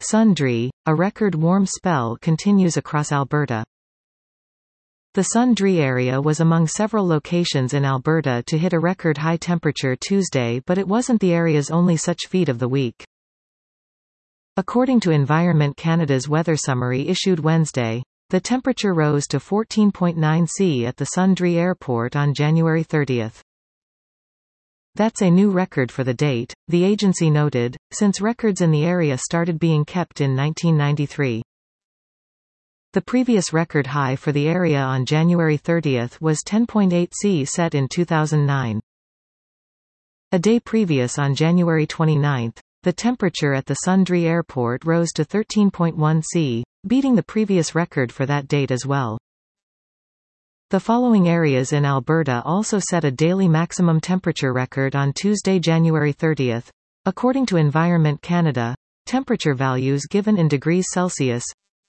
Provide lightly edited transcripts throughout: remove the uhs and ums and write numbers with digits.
Sundre, a record warm spell continues across Alberta. The Sundre area was among several locations in Alberta to hit a record high temperature Tuesday, but it wasn't the area's only such feat of the week. According to Environment Canada's weather summary issued Wednesday, the temperature rose to 14.9 C at the Sundre Airport on January 30. That's a new record for the date, the agency noted, since records in the area started being kept in 1993. The previous record high for the area on January 30 was 10.8 C set in 2009. A day previous on January 29, the temperature at the Sundre Airport rose to 13.1 C, beating the previous record for that date as well. The following areas in Alberta also set a daily maximum temperature record on Tuesday, January 30. According to Environment Canada, temperature values given in degrees Celsius.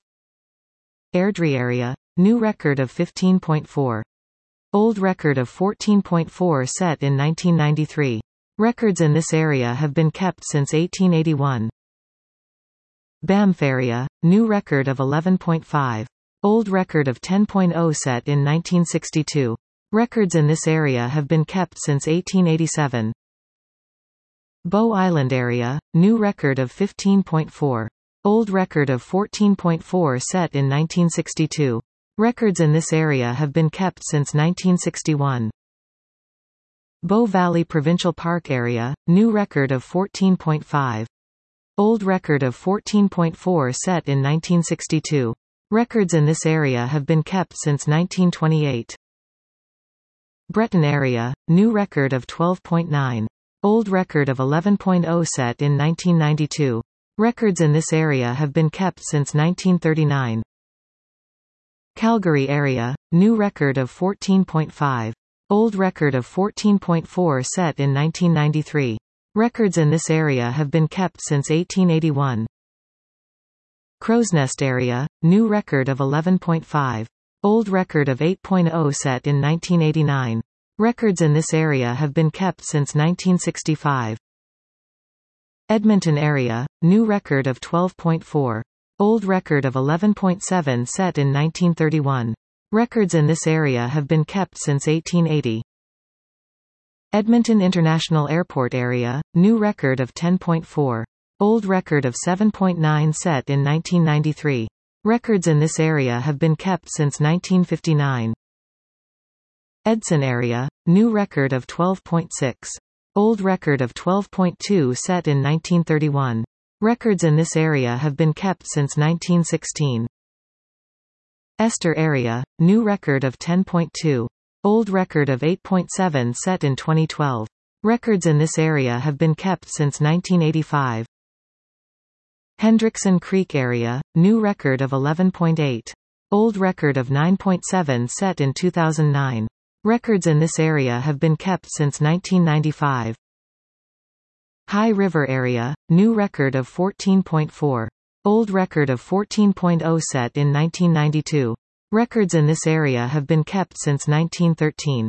Airdrie area, new record of 15.4. Old record of 14.4 set in 1993. Records in this area have been kept since 1881. Banff area, new record of 11.5. Old record of 10.0 set in 1962. Records in this area have been kept since 1887. Bow Island area, new record of 15.4. Old record of 14.4 set in 1962. Records in this area have been kept since 1961. Bow Valley Provincial Park area, new record of 14.5. Old record of 14.4 set in 1962. Records in this area have been kept since 1928. Breton area, new record of 12.9. Old record of 11.0 set in 1992. Records in this area have been kept since 1939. Calgary area, new record of 14.5. Old record of 14.4 set in 1993. Records in this area have been kept since 1881. Crow's Nest area, new record of 11.5. Old record of 8.0 set in 1989. Records in this area have been kept since 1965. Edmonton area, new record of 12.4. Old record of 11.7 set in 1931. Records in this area have been kept since 1880. Edmonton International Airport area, new record of 10.4. Old record of 7.9 set in 1993. Records in this area have been kept since 1959. Edson area, new record of 12.6. Old record of 12.2 set in 1931. Records in this area have been kept since 1916. Esther area, new record of 10.2. Old record of 8.7 set in 2012. Records in this area have been kept since 1985. Hendrickson Creek area, new record of 11.8. Old record of 9.7 set in 2009. Records in this area have been kept since 1995. High River area, new record of 14.4. Old record of 14.0 set in 1992. Records in this area have been kept since 1913.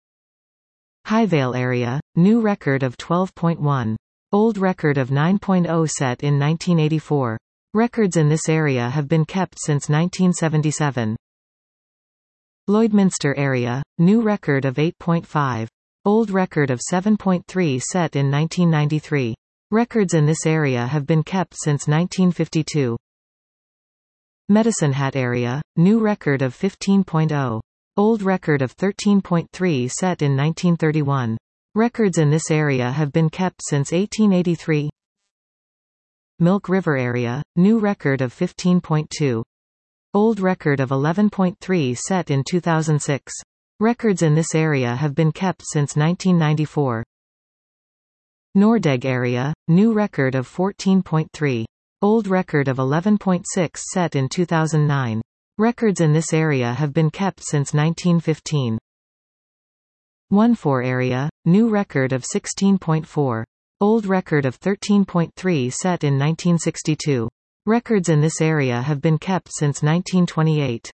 Highvale area, new record of 12.1. Old record of 9.0 set in 1984. Records in this area have been kept since 1977. Lloydminster area, new record of 8.5. Old record of 7.3 set in 1993. Records in this area have been kept since 1952. Medicine Hat area, new record of 15.0. Old record of 13.3 set in 1931. Records in this area have been kept since 1883. Milk River area, new record of 15.2. Old record of 11.3 set in 2006. Records in this area have been kept since 1994. Nordegg area, new record of 14.3. Old record of 11.6 set in 2009. Records in this area have been kept since 1915. 1-4 area, new record of 16.4. Old record of 13.3 set in 1962. Records in this area have been kept since 1928.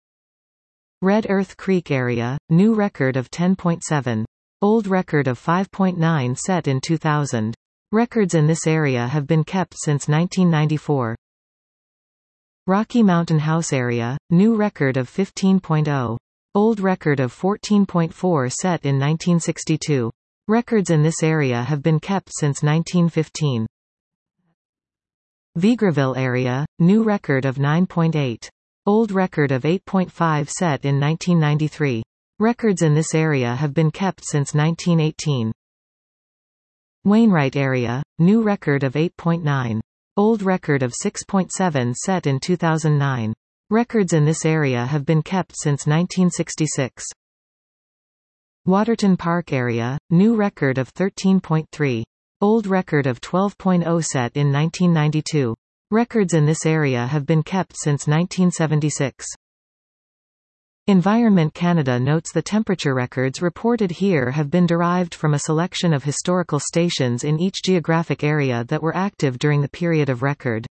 Red Earth Creek area, new record of 10.7. Old record of 5.9 set in 2000. Records in this area have been kept since 1994. Rocky Mountain House area, new record of 15.0. Old record of 14.4 set in 1962. Records in this area have been kept since 1915. Vegreville area, new record of 9.8. Old record of 8.5 set in 1993. Records in this area have been kept since 1918. Wainwright area, new record of 8.9. Old record of 6.7 set in 2009. Records in this area have been kept since 1966. Waterton Park area, new record of 13.3. Old record of 12.0 set in 1992. Records in this area have been kept since 1976. Environment Canada notes the temperature records reported here have been derived from a selection of historical stations in each geographic area that were active during the period of record.